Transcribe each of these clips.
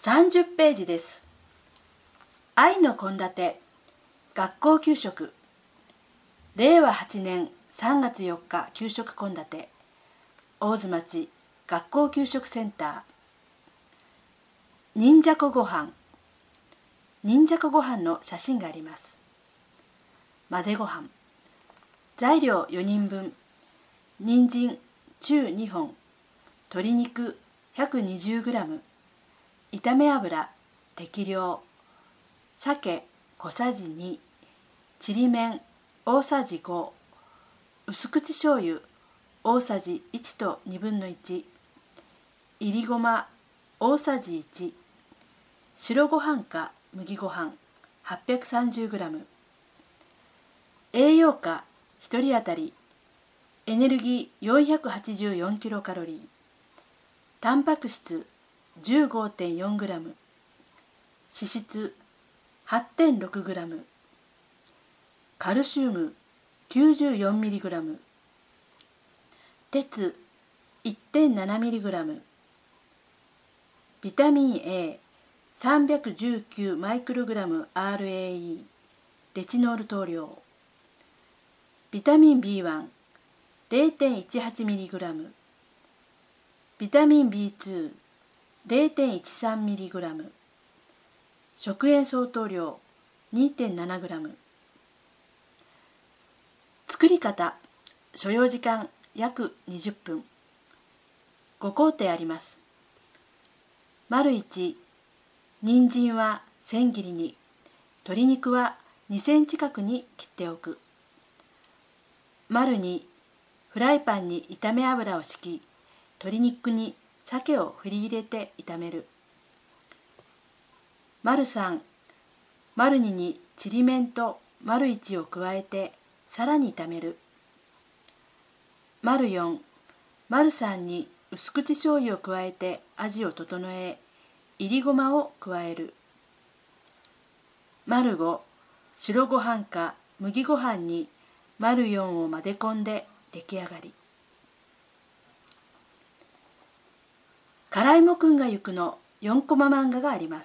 30ページです。愛の献立学校給食令和8年3月4日給食献立大津町学校給食センター忍者子ごはん忍者子ごはんの写真があります。混ぜごはん材料4人分人参中2本鶏肉 120g 炒め油適量鮭小さじ2ちりめん大さじ5薄口醤油大さじ1と1/2いりごま大さじ1白ご飯か麦ご飯 830g 栄養価1人当たりエネルギー 484kcal タンパク質 15.4g 脂質 8.6g カルシウム 94mg 鉄 1.7mg ビタミン A319 マイクログラム RAE レチノール投料ビタミン B1 0.18mg ビタミン B2 0.13mg 食塩相当量 2.7g 作り方所要時間約20分5工程あります。丸1人参は千切りに鶏肉は2センチ角に切っておく。丸2フライパンに炒め油を敷き鶏肉に鮭を振り入れて炒める。丸3丸2にちりめんと丸1を加えてさらに炒める。丸4丸3に薄口醤油を加えて味を整えいりごまを加える。丸5白ご飯か麦ご飯に丸4を混ぜ込んで出来上がり。辛いもくんがゆくの4コマ漫画があります。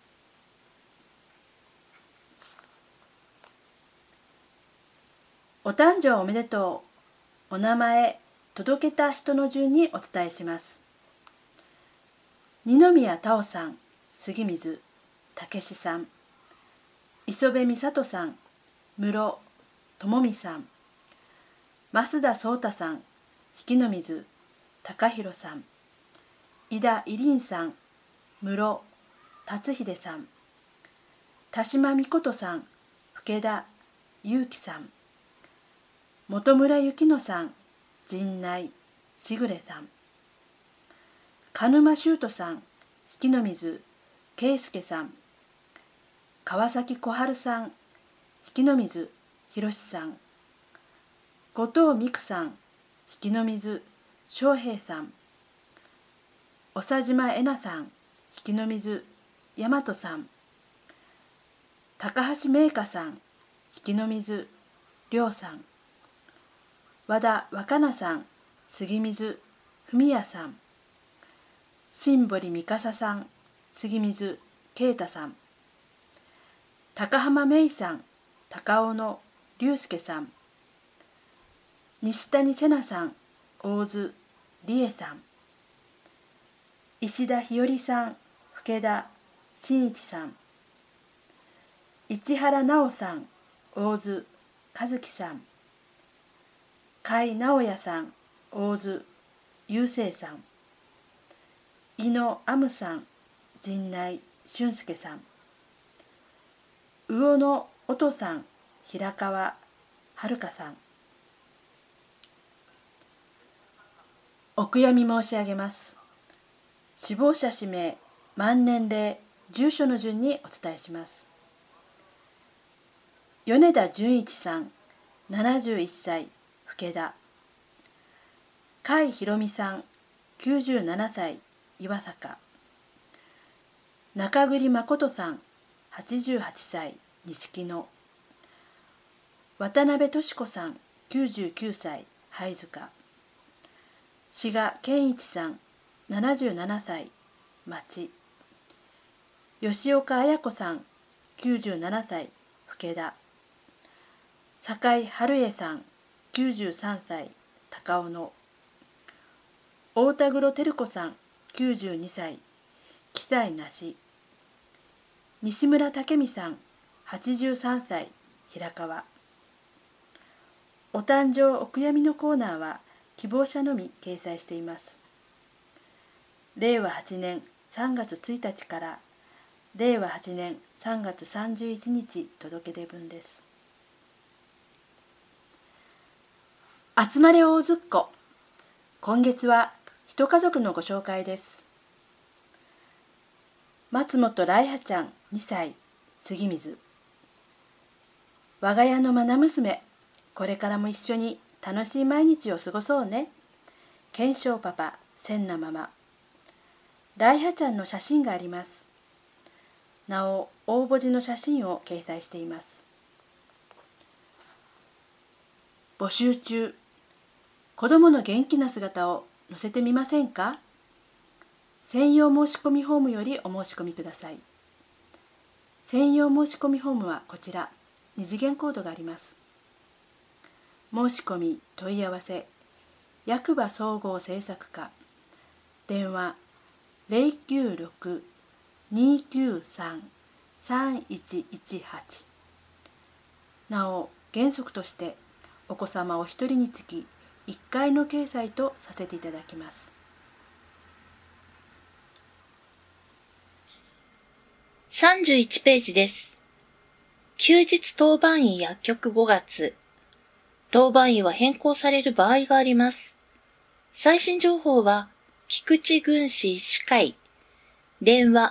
お誕生おめでとう。お名前届けた人の順にお伝えします。二宮太鳳さん、杉水武史さん、磯部美里さん、室智美さん、増田壮太さん、引の水貴弘さん、井田依林さん、室達秀さん、田島美琴さん、更田祐樹さん、本村幸乃さん、陣内しぐれさん、鹿沼修斗さん、引の水圭介さん、川崎小春さん、引の水博さん、後藤美久さん、引の水翔平さん、長島恵奈さん、引の水大和さん、高橋明香さん、引の水亮さん、和田若菜さん、杉水文也さん、新堀美笠さん、杉水啓太さん、高浜芽衣さん、高尾野龍介さん、西谷瀬奈さん、大津理恵さん、石田日和さん、更田真一さん、市原直さん、大津和樹さん、甲斐直也さん、大津雄生さん、井野亜夢さん、陣内俊介さん、魚野音さん、平川遥さん。お悔やみ申し上げます。死亡者氏名、満年齢、住所の順にお伝えします。米田純一さん、71歳、更田。甲斐博美さん、97歳、岩坂。中栗誠さん、88歳、錦野。渡辺敏子さん、99歳、貝塚。志賀健一さん、77歳、町。 吉岡綾子さん、97歳、老田。酒井春江さん、93歳、高尾野。大田黒照子さん、92歳、記載なし。西村武美さん、83歳、平川。お誕生お悔やみのコーナーは希望者のみ掲載しています。令和8年3月1日から令和8年3月31日届け出分です。集まれ大ずっこ。今月は一家族のご紹介です。松本来葉ちゃん2歳、杉水。我が家の愛娘、これからも一緒に楽しい毎日を過ごそうね。健勝パパ、千奈ママ。来葉ちゃんの写真があります。なお、大文字の写真を掲載しています。募集中。子どもの元気な姿を載せてみませんか？専用申し込みフォームよりお申し込みください。専用申し込みフォームはこちら、2次元コードがあります。申し込み問い合わせ、役場総合政策課、電話096-293-3118。なお、原則としてお子様お一人につき1回の掲載とさせていただきます。 31ページです。休日当番医薬局5月。当番医は変更される場合があります。最新情報は、菊池郡市医師会、電話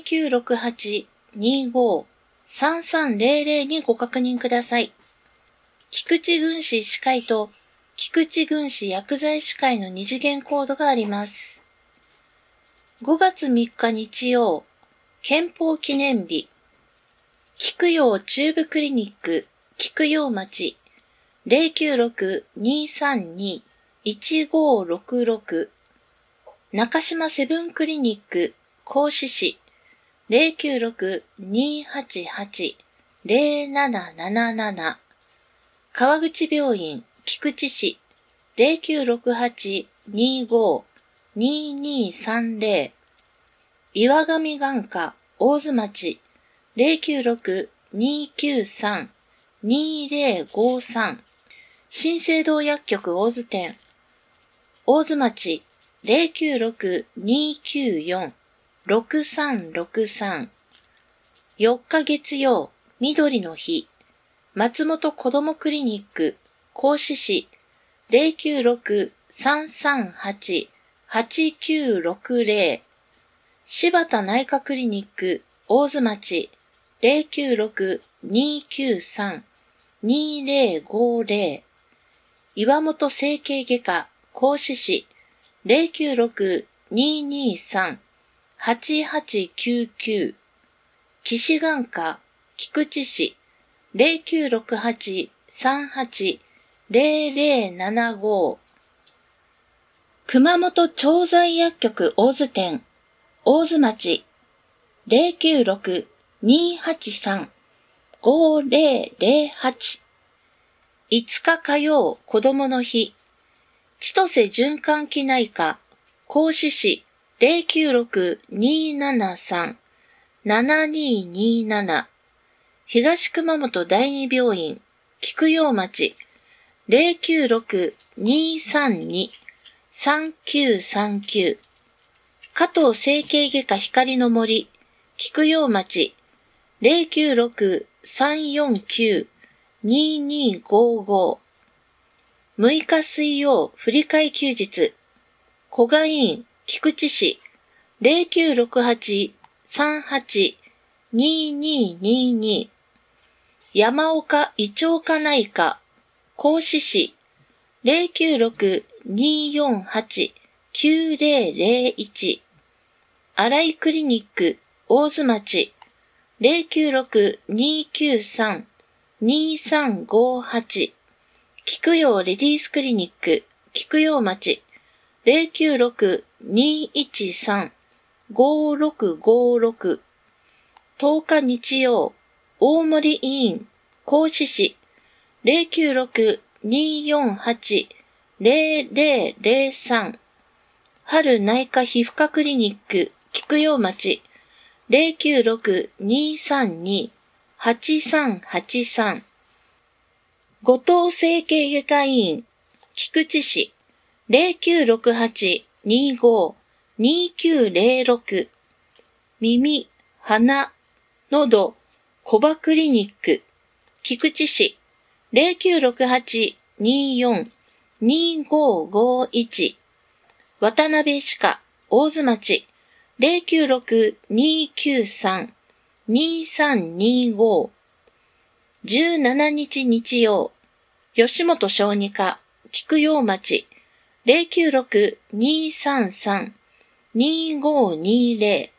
0968-25-3300にご確認ください。菊池郡市医師会と菊池郡市薬剤医師会の2次元コードがあります。5月3日日曜、憲法記念日、菊陽中部クリニック、菊陽町、096-232-1566、中島セブンクリニック、甲子市、096-288-0777、川口病院、菊池市、096-25-2230、岩上眼科、大津町、096-293-2053、新生堂薬局大津店、大津町、096-294-6363、4日月曜、緑の日、松本子どもクリニック、甲子市、096-338-8960、柴田内科クリニック、大津町、096-293-2050、岩本整形外科、甲子市、096-223-8899、岸眼科、菊池市、098-38-0075、熊本調剤薬局大津店、大津町、096-283-5008、5日火曜子供の日、千歳循環器内科、甲子市、096-273-7227、東熊本第二病院、菊陽町、096-232-3939、加藤整形外科光の森、菊陽町、096-349-2255、6日水曜振り替え休日、小賀院、菊池市、096-38-2222、山岡胃腸科内科、甲子市、096-248-9001、新井クリニック、大津町、096-293-2358、菊陽レディースクリニック、菊陽町、096-213-5656、 10日日曜、大森医院、合志市、096-248-0003、春内科皮膚科クリニック、菊陽町、096-232-8383、後藤整形外科医院、菊池市、0968-25-2906、耳、鼻、喉、コバクリニック、菊池市、0968-24-2551、渡辺歯科、大津町、096-293-2325、17日日曜、吉本小児科、菊陽町、096-233-2520、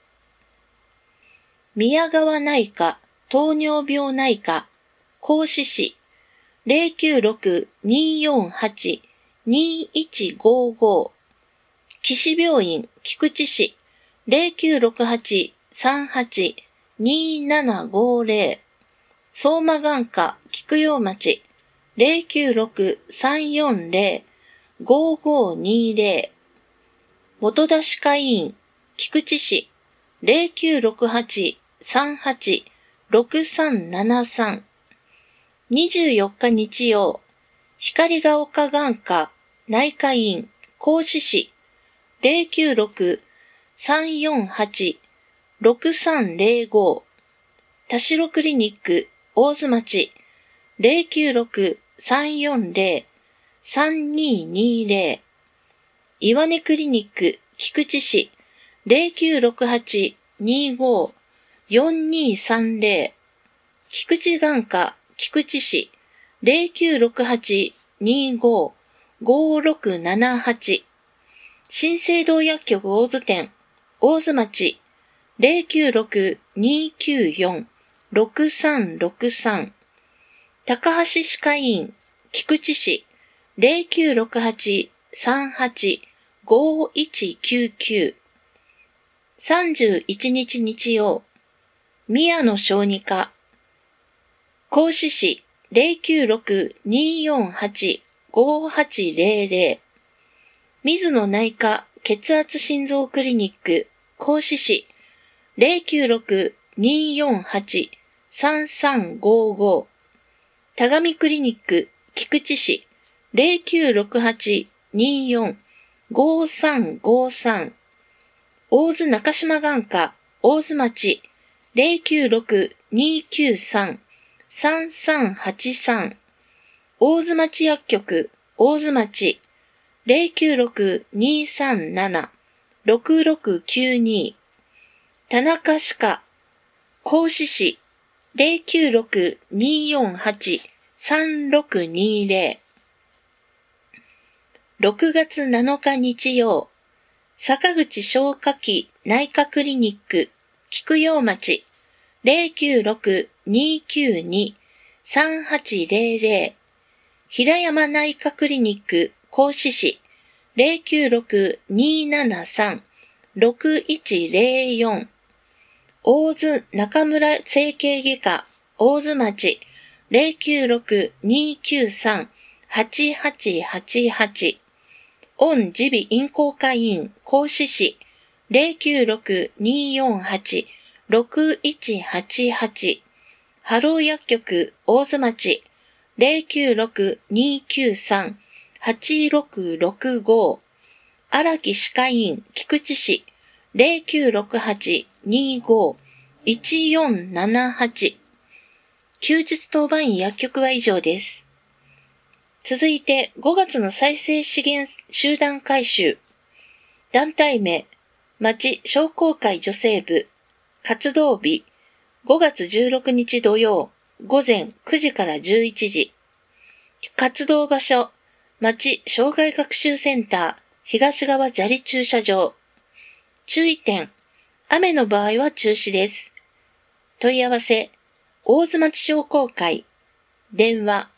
宮川内科、糖尿病内科、合志市、096-248-2155、岸病院、菊池市、098-38-2750、相馬眼科、菊陽町、096-340-5520、元田歯科医院、菊池市、098-38-6373、24日日曜、光が丘眼科、内科医院、合志市、096-348-6305、田代クリニック、大津町、096-340-3220、岩根クリニック、菊池市、096-85-4230、菊池眼科、菊池市、098-25-5678、新生堂薬局大津店、大津町、096-294-6363、高橋歯科医院、菊池市、098-38-5199、31日日曜、宮野小児科、合志市、096-248-5800、水野内科血圧心臓クリニック、合志市、096-248-3355、田上クリニック、菊池市、096-24-5353、大津中島眼科、大津町、096-293-3383、大津町薬局、大津町、096-237-6692、田中歯科、合志市、096-248-3620、6月7日日曜、坂口消化器内科クリニック、菊陽町、096-292-3800、平山内科クリニック、合志市、096-273-6104、大津中村整形外科、大津町、096-293-8888、御耳鼻咽喉科医院、合志市、096-248-6188、ハロー薬局、大津町、096-293-8665、荒木歯科医院、菊池市、098-25-1478。休日当番医薬局は以上です。続いて5月の再生資源集団回収。団体名、町商工会女性部。活動日、5月16日土曜、午前9時から11時。活動場所、町障害学習センター、東側砂利駐車場。注意点、雨の場合は中止です。問い合わせ、大津町商工会。電話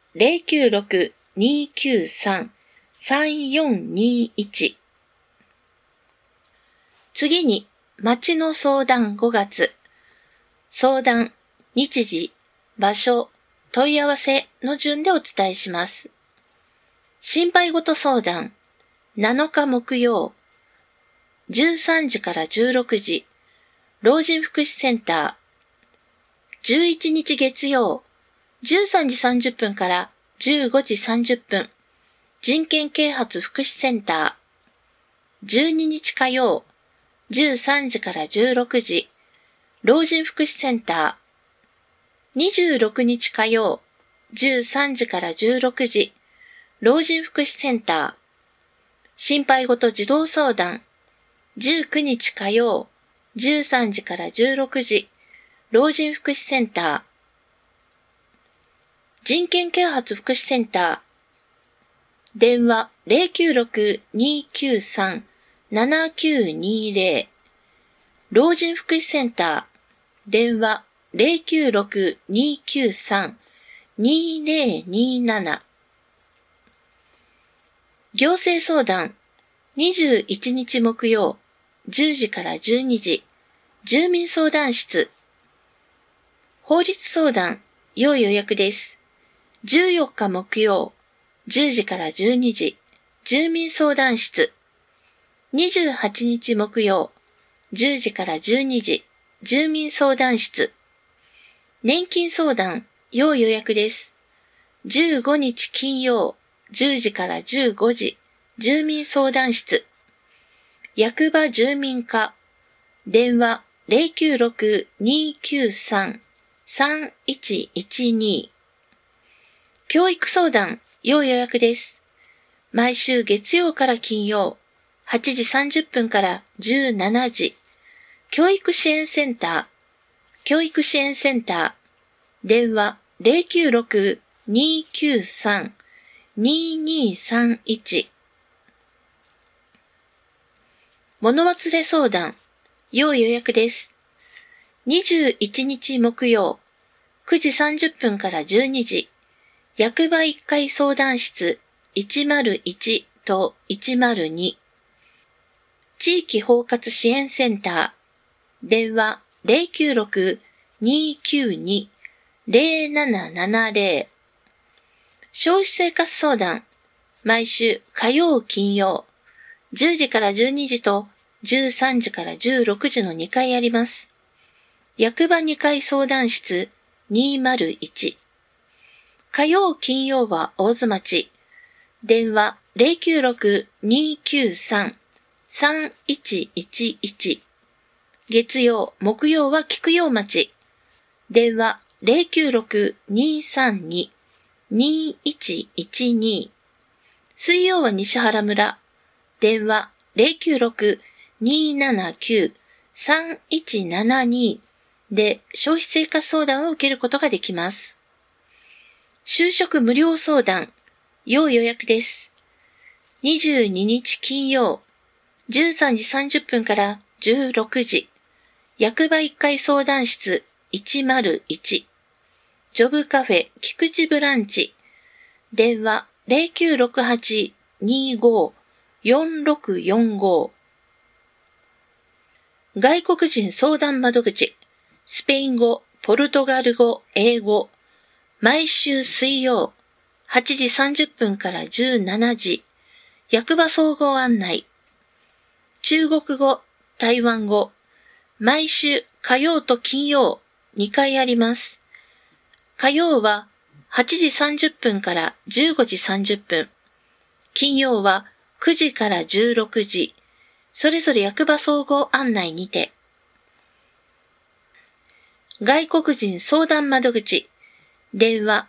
096-293-3421。次に、町の相談5月。 相談、日時、場所、問い合わせの順でお伝えします。心配事相談、7日木曜、13時から16時、老人福祉センター。11日月曜、13時30分から15時30分、人権啓発福祉センター。12日火曜、13時から16時、老人福祉センター。26日火曜、13時から16時、老人福祉センター。心配事児童相談。19日火曜、13時から16時、老人福祉センター。人権啓発福祉センター。電話096-293-7920。老人福祉センター。電話096-293-2027。行政相談。21日木曜、10時から12時、住民相談室。法律相談、要予約です。14日木曜、10時から12時、住民相談室。28日木曜、10時から12時、住民相談室。年金相談、要予約です。15日金曜、10時から15時、住民相談室。役場住民課。電話096-293-3112。教育相談、要予約です。毎週月曜から金曜、8時30分から17時。教育支援センター。教育支援センター。電話096-293-2231。物忘れ相談、要予約です。21日木曜、9時30分から12時、役場1階相談室101と102。地域包括支援センター。電話096-292-0770。消費生活相談。毎週火曜金曜。10時から12時と13時から16時の2回あります。役場2階相談室201。火曜金曜は大津町。電話096-293-3111。月曜、木曜は菊陽町。電話096-232-2112。水曜は西原村。電話096-279-3172で消費生活相談を受けることができます。就職無料相談、要予約です。22日金曜、13時30分から16時、役場1階相談室101、ジョブカフェ菊池ブランチ、電話0968-25-4645。外国人相談窓口、スペイン語、ポルトガル語、英語、毎週水曜、8時30分から17時、役場総合案内。中国語、台湾語、毎週火曜と金曜、2回あります。火曜は8時30分から15時30分。金曜は9時から16時。それぞれ役場総合案内にて。外国人相談窓口。電話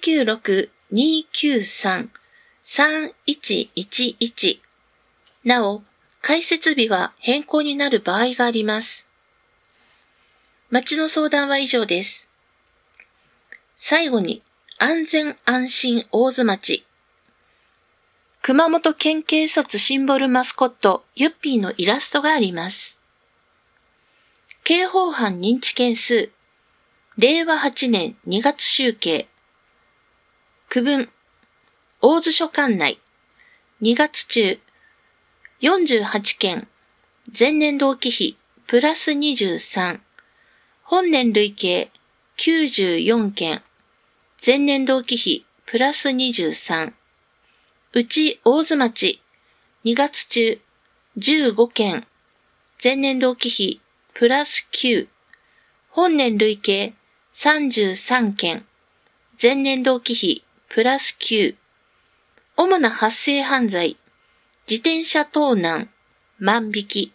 096-293-3111。なお、開設日は変更になる場合があります。町の相談は以上です。最後に、安全安心大津町。熊本県警察シンボルマスコットユッピーのイラストがあります。刑法犯認知件数、令和8年2月集計。区分、大津署管内、2月中、48件、前年同期比、プラス23。 本年累計94件、前年同期比プラス23。うち大津町2月中15件、前年同期比プラス9。本年累計33件、前年同期比プラス9。主な発生犯罪、自転車盗難、万引き。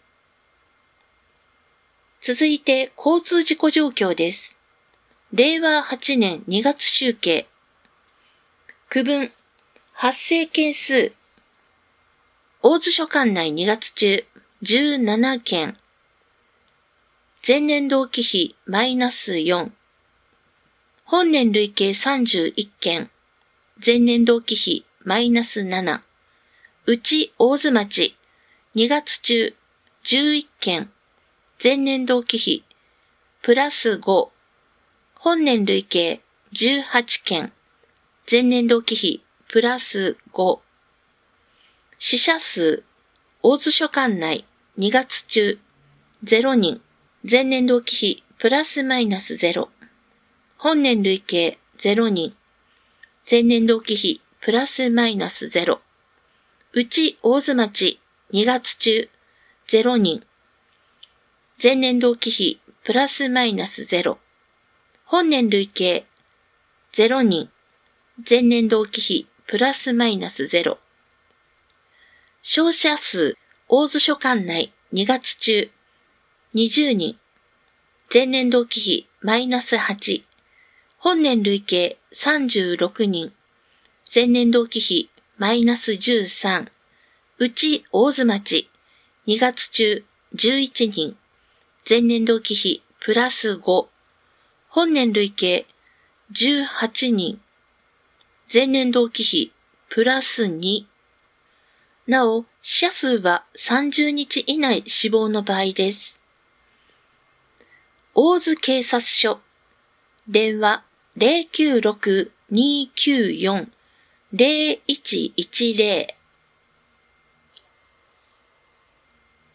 続いて交通事故状況です。令和8年2月集計。区分、発生件数。大津署管内2月中17件。前年同期比マイナス4。本年累計31件。前年同期比マイナス7。うち大津町2月中11件。前年同期比プラス5。本年累計18件。前年同期比プラス5。死者数、大津署管内2月中0人。前年同期比プラスマイナス0。本年累計0人。前年同期比プラスマイナス0。うち大津町2月中0人。前年同期比プラスマイナス0。本年累計0人。前年同期比プラスマイナス0。傷者数、大津署管内2月中20人。前年同期比マイナス8。本年累計36人。前年同期比マイナス13。うち大津町2月中11人。前年同期比プラス5。本年累計18人。前年同期比プラス2。なお、死者数は30日以内死亡の場合です。大津警察署。電話 096-294-0110